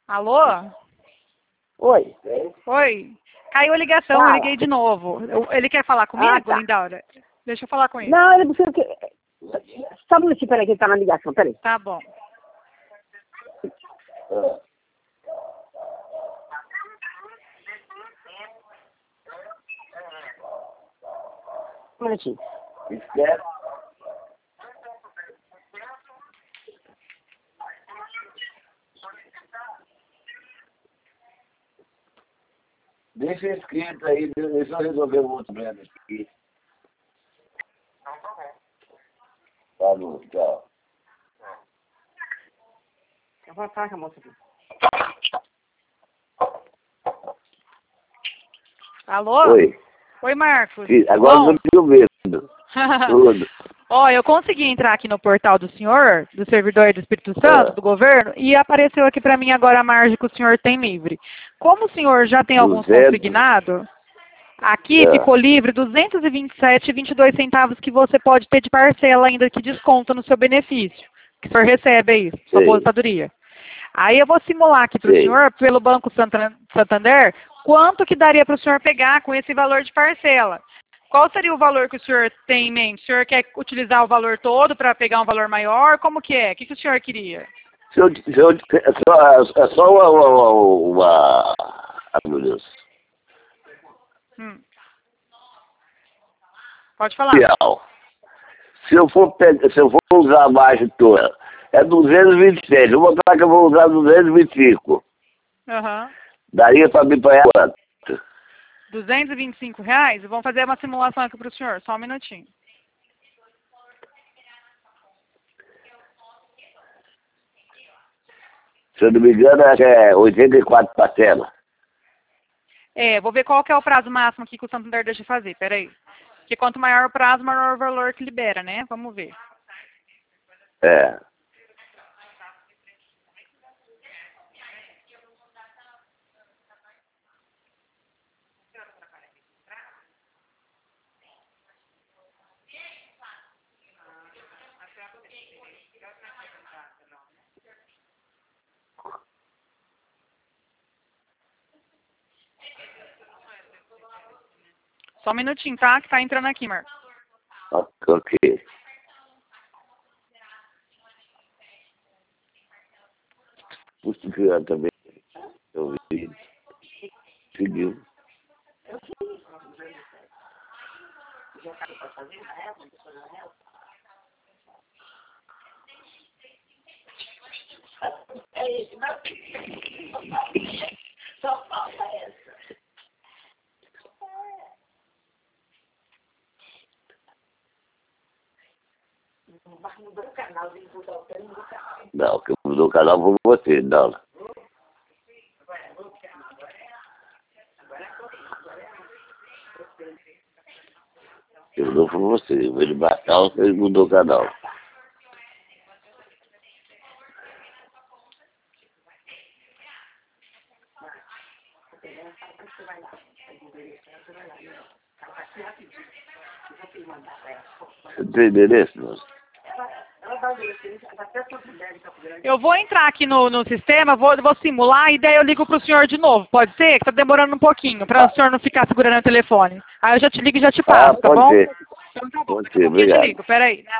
Alô? Oi. Oi. Caiu a ligação, Fala. eu liguei de novo. Ele quer falar comigo, tá. Lindaura? Deixa eu falar com ele. Não, ele precisa que... Só um minutinho, peraí, que ele tá na ligação, peraí. Tá bom. Um minutinho. Espera. Deixa escrito aí, deixa eu resolver o outro problema aqui. Tá bom, tchau. Eu vou falar com a moça aqui. Alô? Oi. Oi, Marcos. Sim, agora Bom. eu tô me ouvindo. Tudo. Ó, eu consegui entrar aqui no portal do senhor, do servidor do Espírito Santo, do governo, e apareceu aqui pra mim agora a margem que o senhor tem livre. Como o senhor já tem alguns 200. consignados, aqui ficou livre 227,22 centavos que você pode ter de parcela ainda que desconta no seu benefício, que o senhor recebe aí, sua Sei. aposentadoria. Aí eu vou simular aqui para o Sei. senhor, pelo Banco Santander, quanto que daria para o senhor pegar com esse valor de parcela. Qual seria o valor que o senhor tem em mente? O senhor quer utilizar o valor todo para pegar um valor maior? Como que é? O que o senhor queria? É só uma... Ai, meu Deus. Pode falar. Real. Se eu for usar a margem toda, é 226. Eu vou botar que eu vou usar 225. Aham. Daria para me pagar quanto? R$225? Vamos fazer uma simulação aqui para o senhor, só um minutinho. Se eu não me engano, acho que é 84 parcelas. Vou ver qual que é o prazo máximo aqui que o Santander deixa fazer, peraí. Porque quanto maior o prazo, maior o valor que libera, né? Vamos ver. É. Só um minutinho, tá? Que tá entrando aqui, Marcos. Ok. Custo criado também. Eu vi. Seguiu. Só falta essa. Mudou o canal, Não, que mudou o canal foi você, não. Que mudou foi você. Ele bateu, ele mudou o canal. Você tem endereço, não? Eu vou entrar aqui no sistema, vou simular e daí eu ligo pro senhor de novo. Pode ser? Que tá demorando um pouquinho, para o senhor não ficar segurando o telefone. Aí eu já te ligo e já te passo, tá pode bom? ser. Então tá bom, Pode daqui a ser, pouquinho eu te obrigado. ligo, peraí.